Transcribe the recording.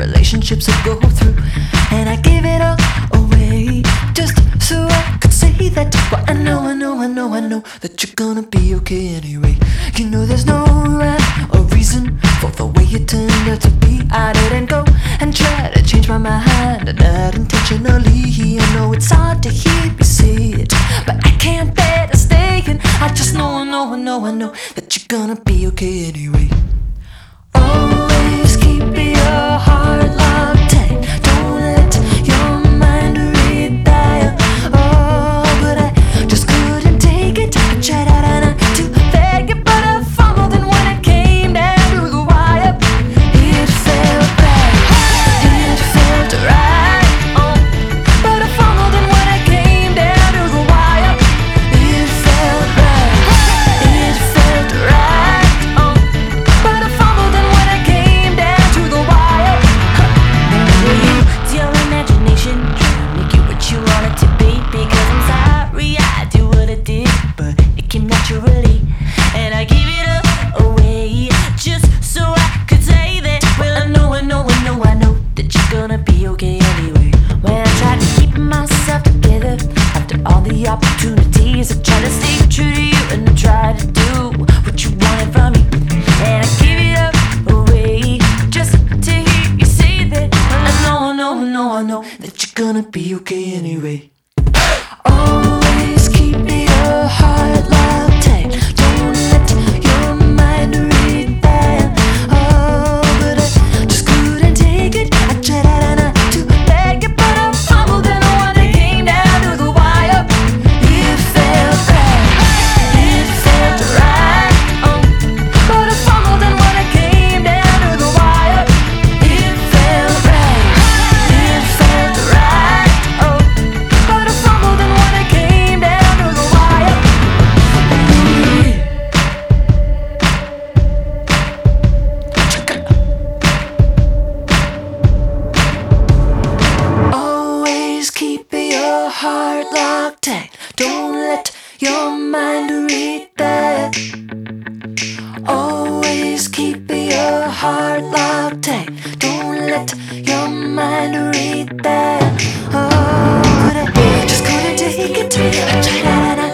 relationships I go through, and I give it all away just so I could say that. But I know that you're gonna be okay anyway. You know there's no rhyme or reason for the way you turned out to be. I didn't go and try to change my mind, not intentionally. I know it's hard to hear me say it, but I can't bear to stay. And I just know that you're gonna be okay anyway. Always keep your heart locked tight. Don't let your mind retire. Oh, but I just couldn't take it. I tried out not to beg it, but I fumbled, and when it came down to the wire, it felt bad. It felt right. Oh, but I fumbled, and when it came down to the wire, it felt right. It felt right. Oh, but I fumbled, and when it came down to the wire, it's your imagination trying to make you what you want it to be. Because I'm sorry I do what I did, but it came naturally, and I gave it away just so I could say that. Well, I know that you're gonna be okay anyway. When I tried to keep myself together after all the opportunities, I tried to stay true to you, and I tried to do what you wanted from me, and I gave it up away just to hear you say that. Well, I know that you're gonna be okay anyway. Always keep your heart locked tight. Don't let your mind retire. Oh, but I just couldn't take it. I tried out not to beg it, but I fumbled, and when it came down to the wire, it felt right. It felt right. Oh, but I fumbled, and when it came down to the wire, it felt right. It felt right. Oh, but I fumbled, and when it came down to the wire, always keep your heart locked tight. Don't let your mind retire. Always keep your heart locked tight. Don't let your mind retire. Oh, but I just couldn't take it. I tried